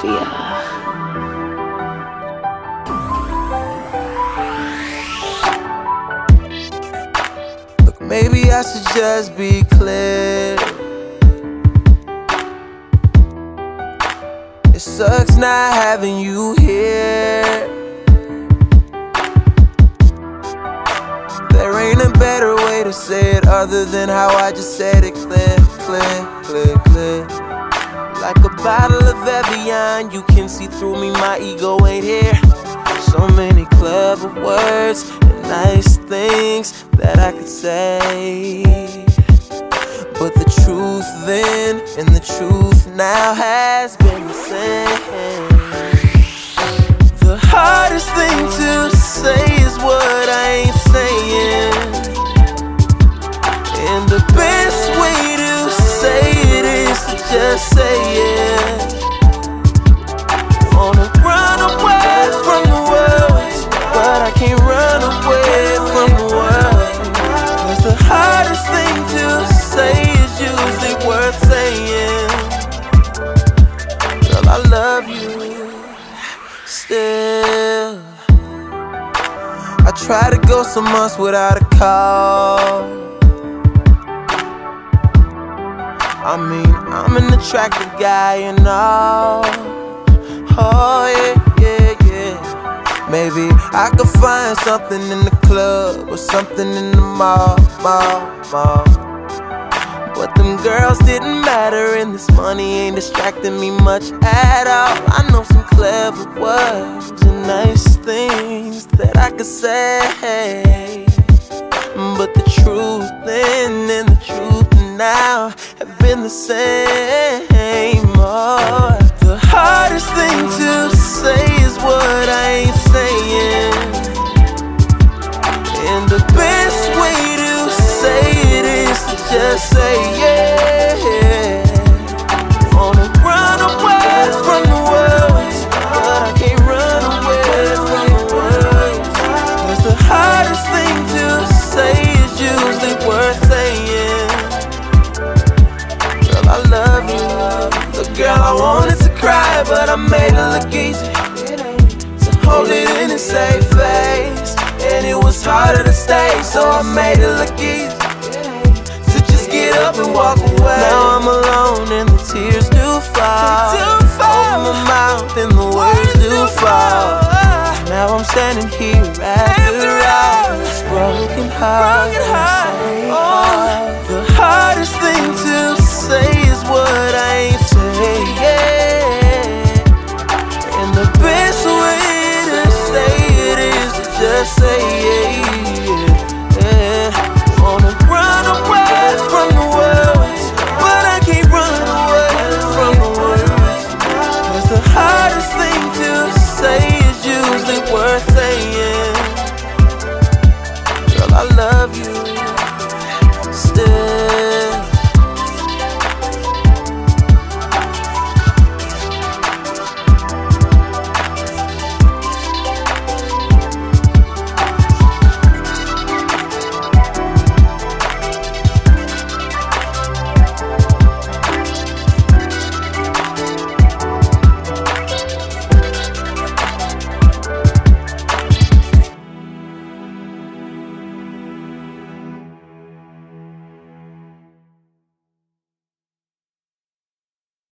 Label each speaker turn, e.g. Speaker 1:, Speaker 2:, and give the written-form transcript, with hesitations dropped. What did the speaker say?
Speaker 1: Philadelphia.
Speaker 2: Look, maybe I should just be clear. It sucks not having you here. There ain't a better way to say it other than how I just said it. Clear, clear, clear, clear. Like a bottle of Evian, you can see through me, my ego ain't here. So many clever words and nice things that I could say, but the truth then and the truth now has been the same. The hardest thing to say is what I ain't saying, and the best way to say it is to just say it. Wanna run away from the world, but I can't run away from the world. 'Cause the hardest thing to say is usually worth saying. Girl, I love you still. I try to go some months without a call. I mean, I'm an attractive guy and all. Oh yeah, yeah, yeah. Maybe I could find something in the club or something in the mall. But them girls didn't matter, and this money ain't distracting me much at all. I know some clever words and nice things that I could say, but the truth then and the truth now have been the same. Oh, the hardest thing to say is what I ain't saying, and the best way to say it is to just say yeah. Wanna run away from the world, but I can't run away from the world. 'Cause the hardest thing to say is usually worth saying. Girl, I love you. Look, girl, I wanted to cry, but I made it look easy. So hold it in a safe face, and it was harder to stay, so I made it look easy. So just get up and walk away. Now I'm alone and the tears do fall. Open my mouth and the words do fall. Now I'm standing here after all this broken heart.